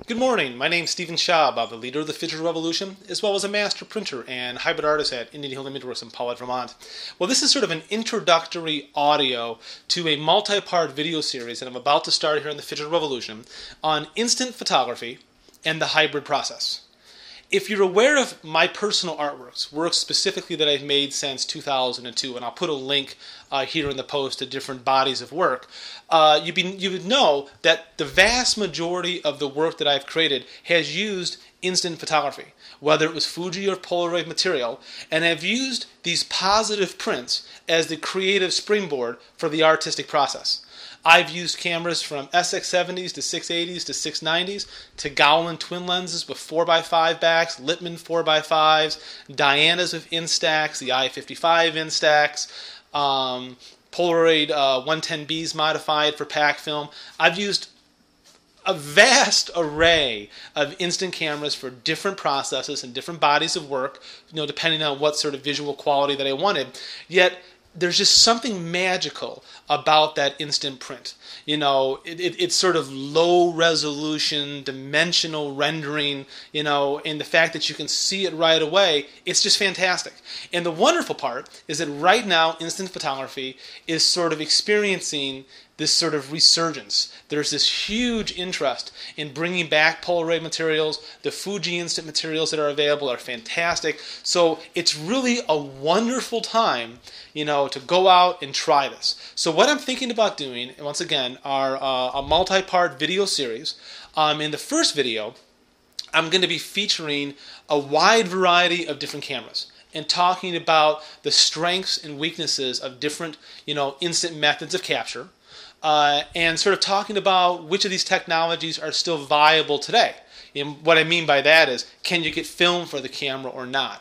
Good morning, my name's Stephen Schaub. I'm the leader of the Digital Revolution, as well as a master printer and hybrid artist at Indian Hill Imageworks in Paulet, Vermont. Well, this is sort of an introductory audio to a multi-part video series that I'm about to start here in the Digital Revolution on instant photography and the hybrid process. If you're aware of my personal artworks, works specifically that I've made since 2002, and I'll put a link here in the post to different bodies of work, you would know that the vast majority of the work that I've created has used instant photography, whether it was Fuji or Polaroid material, and I've used these positive prints as the creative springboard for the artistic process. I've used cameras from SX70s to 680s to 690s to Gowland twin lenses with 4x5 backs, Littman 4x5s, Dianas with Instax, the i55 Instax, Polaroid 110Bs modified for pack film. I've used a vast array of instant cameras for different processes and different bodies of work, depending on what sort of visual quality that I wanted. Yet there's just something magical about that instant print. It's sort of low resolution, dimensional rendering, and the fact that you can see it right away, it's just fantastic. And the wonderful part is that right now, instant photography is sort of experiencing this sort of resurgence. There's this huge interest in bringing back Polaroid materials. The Fuji instant materials that are available are fantastic. So it's really a wonderful time, to go out and try this. So what I'm thinking about doing, once again, are a multi-part video series. In the first video, I'm going to be featuring a wide variety of different cameras and talking about the strengths and weaknesses of different, instant methods of capture. And sort of talking about which of these technologies are still viable today. And what I mean by that is, can you get film for the camera or not?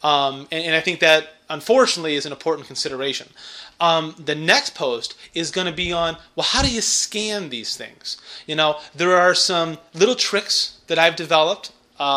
And I think that, unfortunately, is an important consideration. The next post is going to be on, well, how do you scan these things? There are some little tricks that I've developed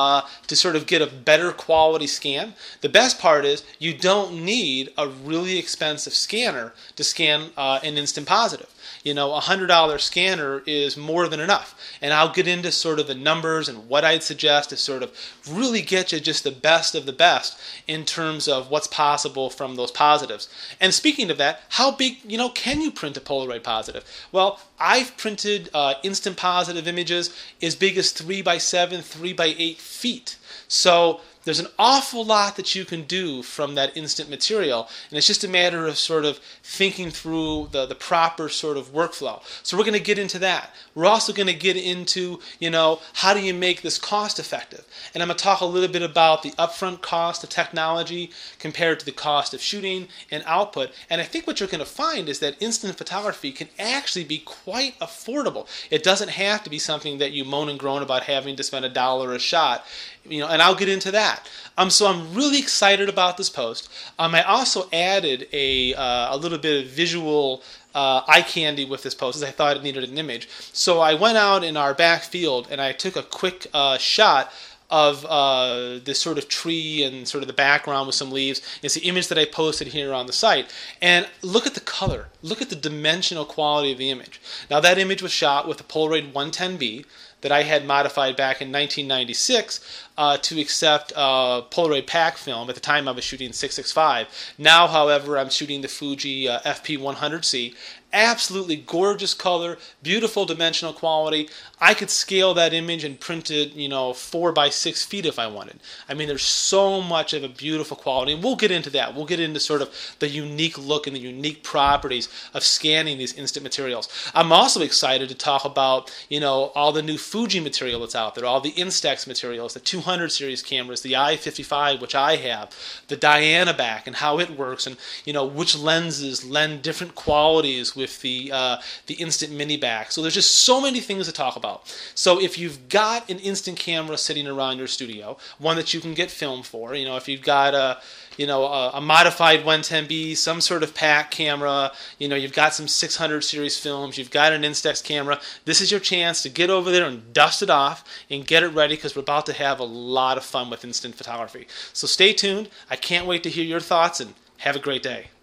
to sort of get a better quality scan. The best part is you don't need a really expensive scanner to scan an instant positive. A $100 scanner is more than enough. And I'll get into sort of the numbers and what I'd suggest to sort of really get you just the best of the best in terms of what's possible from those positives. And speaking of that, how big, can you print a Polaroid positive? Well, I've printed instant positive images as big as 3x7, 3x8 feet. So there's an awful lot that you can do from that instant material, and it's just a matter of sort of thinking through the proper sort of workflow. So we're going to get into that. We're also going to get into, how do you make this cost effective? And I'm going to talk a little bit about the upfront cost of technology compared to the cost of shooting and output. And I think what you're going to find is that instant photography can actually be quite affordable. It doesn't have to be something that you moan and groan about having to spend $1 a shot. And I'll get into that. So I'm really excited about this post. I also added a little bit of visual eye candy with this post, as I thought it needed an image. So I went out in our back field and I took a quick shot of this sort of tree and sort of the background with some leaves. It's the image that I posted here on the site. And look at the color. Look at the dimensional quality of the image. Now that image was shot with a Polaroid 110B that I had modified back in 1996 to accept Polaroid pack film. At the time I was shooting 665. Now, however, I'm shooting the Fuji FP100C. Absolutely gorgeous color, beautiful dimensional quality. I could scale that image and print it, 4x6 feet if I wanted. I mean, there's so much of a beautiful quality, and we'll get into that. We'll get into sort of the unique look and the unique properties of scanning these instant materials. I'm also excited to talk about, all the new Fuji material that's out there, all the Instax materials, the 200 series cameras, the i55, which I have, the Diana back and how it works, and, which lenses lend different qualities with the instant mini back. So there's just so many things to talk about. So if you've got an instant camera sitting around your studio, one that you can get film for, if you've got a modified 110B, some sort of pack camera, you've got some 600 series films, you've got an Instax camera, this is your chance to get over there and dust it off and get it ready, because we're about to have a lot of fun with instant photography. So stay tuned. I can't wait to hear your thoughts, and have a great day.